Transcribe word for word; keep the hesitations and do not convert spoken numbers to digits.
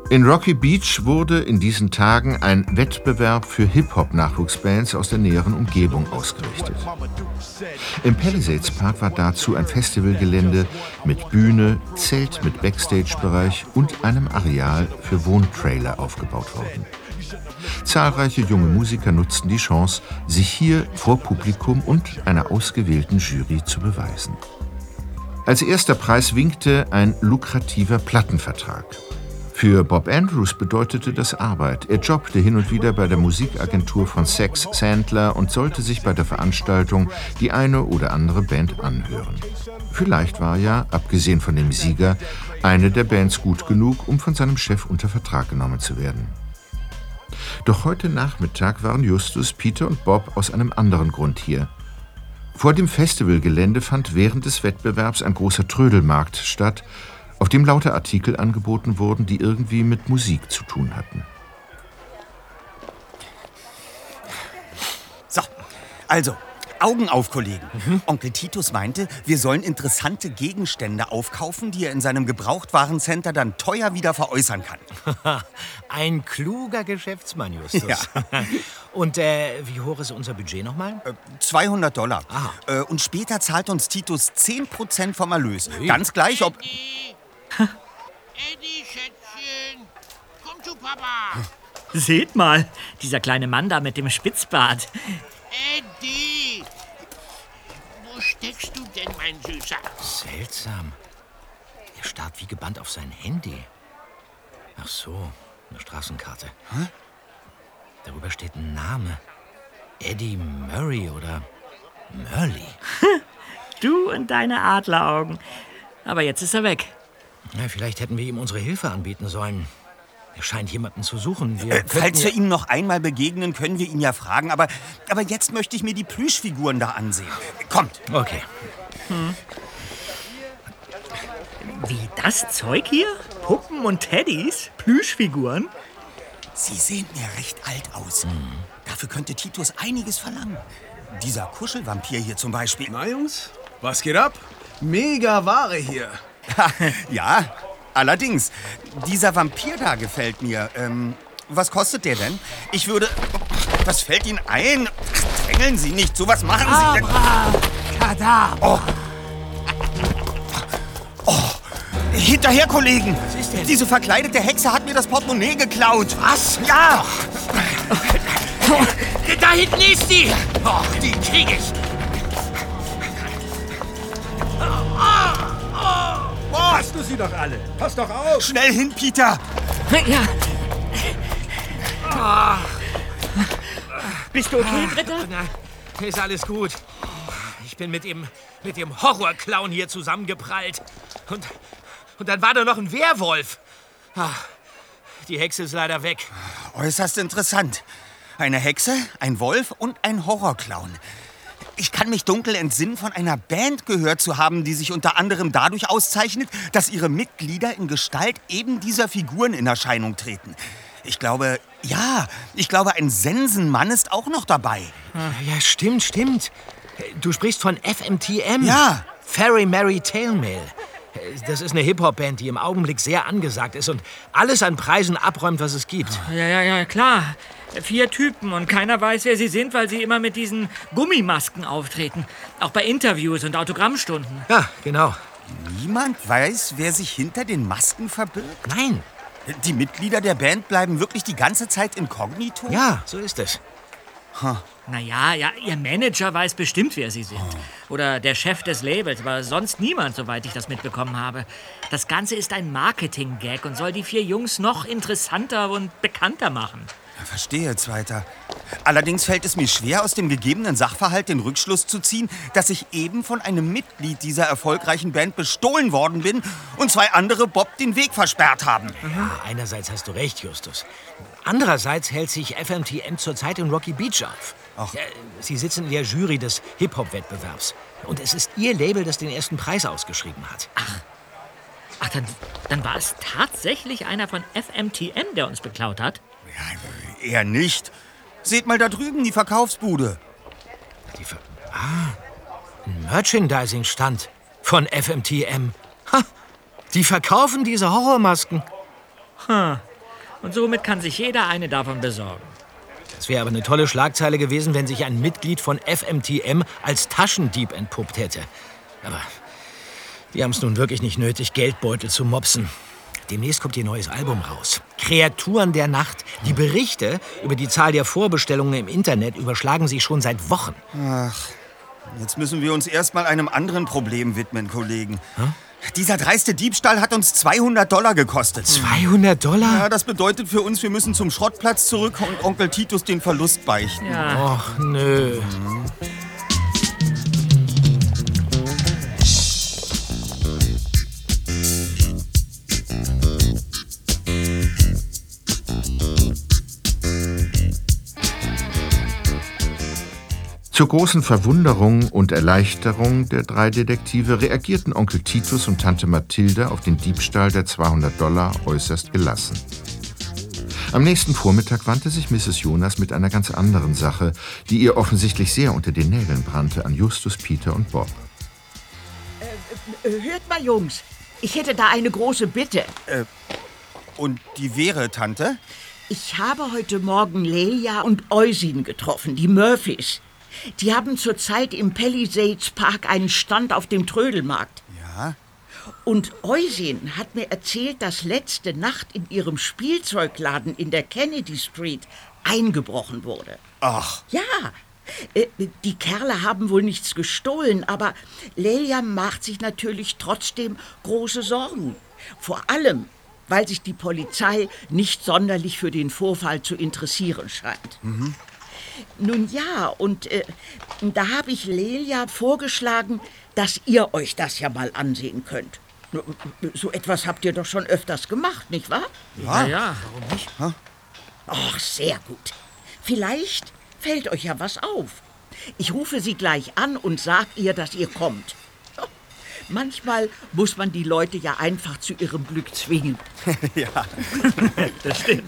In Rocky Beach wurde in diesen Tagen ein Wettbewerb für Hip-Hop-Nachwuchsbands aus der näheren Umgebung ausgerichtet. Im Palisades Park war dazu ein Festivalgelände mit Bühne, Zelt mit Backstage-Bereich und einem Areal für Wohntrailer aufgebaut worden. Zahlreiche junge Musiker nutzten die Chance, sich hier vor Publikum und einer ausgewählten Jury zu beweisen. Als erster Preis winkte ein lukrativer Plattenvertrag. Für Bob Andrews bedeutete das Arbeit. Er jobbte hin und wieder bei der Musikagentur von Sex Sandler und sollte sich bei der Veranstaltung die eine oder andere Band anhören. Vielleicht war ja, abgesehen von dem Sieger, eine der Bands gut genug, um von seinem Chef unter Vertrag genommen zu werden. Doch heute Nachmittag waren Justus, Peter und Bob aus einem anderen Grund hier. Vor dem Festivalgelände fand während des Wettbewerbs ein großer Trödelmarkt statt, auf dem lauter Artikel angeboten wurden, die irgendwie mit Musik zu tun hatten. So, also, Augen auf, Kollegen. Mhm. Onkel Titus meinte, wir sollen interessante Gegenstände aufkaufen, die er in seinem Gebrauchtwarencenter dann teuer wieder veräußern kann. Ein kluger Geschäftsmann, Justus. Ja. Und äh, wie hoch ist unser Budget nochmal? Äh, zweihundert Dollar. Äh, und später zahlt uns Titus zehn Prozent vom Erlös. Hey. Ganz gleich, ob... Eddie, Schätzchen, komm zu Papa. Seht mal, dieser kleine Mann da mit dem Spitzbart. Eddie, wo steckst du denn, mein Süßer? Seltsam. Er starrt wie gebannt auf sein Handy. Ach so, eine Straßenkarte. Hä? Darüber steht ein Name. Eddie Murray oder Murley. Du und deine Adleraugen. Aber jetzt ist er weg. Ja, vielleicht hätten wir ihm unsere Hilfe anbieten sollen. Er scheint jemanden zu suchen. Wir äh, falls wir ihm noch einmal begegnen, können wir ihn ja fragen. Aber, aber jetzt möchte ich mir die Plüschfiguren da ansehen. Kommt. Okay. Hm. Wie das Zeug hier? Puppen und Teddys? Plüschfiguren? Sie sehen mir recht alt aus. Mhm. Dafür könnte Titus einiges verlangen. Dieser Kuschelvampir hier zum Beispiel. Na, Jungs, was geht ab? Mega Ware hier. Ja, allerdings. Dieser Vampir da gefällt mir. Ähm, was kostet der denn? Ich würde... Was fällt Ihnen ein? Drängeln Sie nicht. So was machen Sie denn? Oh. Oh. Hinterher, Kollegen. Was ist denn? Diese verkleidete Hexe hat mir das Portemonnaie geklaut. Was? Ja. Da hinten ist sie. Oh, die krieg ich. Hast du sie doch alle? Pass doch auf! Schnell hin, Peter! Ja. Oh. Bist du okay, Dritter? Na, ist alles gut. Ich bin mit dem, mit dem Horrorclown hier zusammengeprallt. Und, und dann war da noch ein Werwolf. Ach, die Hexe ist leider weg. Äußerst interessant. Eine Hexe, ein Wolf und ein Horrorclown. Ich kann mich dunkel entsinnen, von einer Band gehört zu haben, die sich unter anderem dadurch auszeichnet, dass ihre Mitglieder in Gestalt eben dieser Figuren in Erscheinung treten. Ich glaube, ja, ich glaube, ein Sensenmann ist auch noch dabei. Ja, stimmt, stimmt. Du sprichst von F M T M. Ja. Fairy Mary Tailmail. Das ist eine Hip-Hop-Band, die im Augenblick sehr angesagt ist und alles an Preisen abräumt, was es gibt. Ja, ja, ja, klar. Vier Typen und keiner weiß, wer sie sind, weil sie immer mit diesen Gummimasken auftreten. Auch bei Interviews und Autogrammstunden. Ja, genau. Niemand weiß, wer sich hinter den Masken verbirgt? Nein. Die Mitglieder der Band bleiben wirklich die ganze Zeit inkognito? Ja, so ist es. Huh. Naja, ja, ihr Manager weiß bestimmt, wer sie sind. Oh. Oder der Chef des Labels, aber sonst niemand, soweit ich das mitbekommen habe. Das Ganze ist ein Marketing-Gag und soll die vier Jungs noch interessanter und bekannter machen. Verstehe, Zweiter. Allerdings fällt es mir schwer, aus dem gegebenen Sachverhalt den Rückschluss zu ziehen, dass ich eben von einem Mitglied dieser erfolgreichen Band bestohlen worden bin und zwei andere Bob den Weg versperrt haben. Ja, einerseits hast du recht, Justus. Andererseits hält sich F M T M zurzeit in Rocky Beach auf. Ach. Sie sitzen in der Jury des Hip-Hop-Wettbewerbs. Und es ist ihr Label, das den ersten Preis ausgeschrieben hat. Ach, Ach dann, dann war es tatsächlich einer von F M T M, der uns beklaut hat? Ja, eher nicht. Seht mal da drüben die Verkaufsbude. Die Ver ah, ein Merchandising-Stand von F M T M. Ha, die verkaufen diese Horrormasken. Hm. Und somit kann sich jeder eine davon besorgen. Das wäre aber eine tolle Schlagzeile gewesen, wenn sich ein Mitglied von F M T M als Taschendieb entpuppt hätte. Aber die haben es nun wirklich nicht nötig, Geldbeutel zu mopsen. Demnächst kommt ihr neues Album raus. Kreaturen der Nacht. Die Berichte über die Zahl der Vorbestellungen im Internet überschlagen sich schon seit Wochen. Ach, jetzt müssen wir uns erst mal einem anderen Problem widmen, Kollegen. Hm? Dieser dreiste Diebstahl hat uns zweihundert Dollar gekostet. zweihundert Dollar? Ja, das bedeutet für uns, wir müssen zum Schrottplatz zurück und Onkel Titus den Verlust beichten. Ja. Och, nö. Mhm. Zur großen Verwunderung und Erleichterung der drei Detektive reagierten Onkel Titus und Tante Mathilda auf den Diebstahl der zweihundert Dollar äußerst gelassen. Am nächsten Vormittag wandte sich Misses Jonas mit einer ganz anderen Sache, die ihr offensichtlich sehr unter den Nägeln brannte, an Justus, Peter und Bob. Äh, hört mal, Jungs, ich hätte da eine große Bitte. Äh, und die wäre, Tante? Ich habe heute Morgen Lelia und Eusin getroffen, die Murphys. Die haben zurzeit im Palisades Park einen Stand auf dem Trödelmarkt. Ja? Und Eusin hat mir erzählt, dass letzte Nacht in ihrem Spielzeugladen in der Kennedy Street eingebrochen wurde. Ach. Ja, äh, die Kerle haben wohl nichts gestohlen, aber Lelia macht sich natürlich trotzdem große Sorgen. Vor allem, weil sich die Polizei nicht sonderlich für den Vorfall zu interessieren scheint. Mhm. Nun ja, und äh, da habe ich Lelia vorgeschlagen, dass ihr euch das ja mal ansehen könnt. So etwas habt ihr doch schon öfters gemacht, nicht wahr? Ja, ja, warum nicht? Ach, sehr gut. Vielleicht fällt euch ja was auf. Ich rufe sie gleich an und sag ihr, dass ihr kommt. Manchmal muss man die Leute ja einfach zu ihrem Glück zwingen. Ja, das stimmt.